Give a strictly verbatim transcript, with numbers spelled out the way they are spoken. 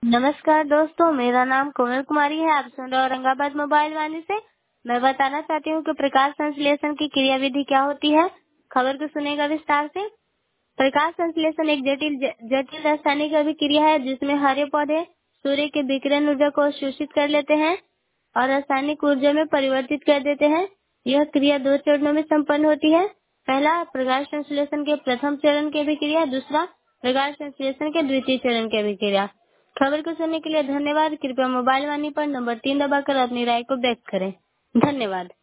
नमस्कार दोस्तों, मेरा नाम कोमल कुमारी है। आप सुन रहे हो औरंगाबाद मोबाइल वाणी से। मैं बताना चाहती हूँ कि प्रकाश संश्लेषण की क्रिया विधि क्या होती है। खबर को सुनेगा विस्तार से। प्रकाश संश्लेषण एक जटिल जटिल रासायनिक अभिक्रिया है जिसमें हरे पौधे सूर्य के विकिरण ऊर्जा को शोषित कर लेते हैं और रासायनिक ऊर्जा में परिवर्तित कर देते हैं। यह क्रिया दो चरणों में संपन्न होती है। पहला, प्रकाश संश्लेषण के प्रथम चरण की अभिक्रिया। दूसरा, प्रकाश संश्लेषण के द्वितीय चरण की अभिक्रिया। खबर को सुनने के लिए धन्यवाद। कृपया मोबाइल वाणी पर नंबर तीन दबाकर अपनी राय को व्यक्त करें। धन्यवाद।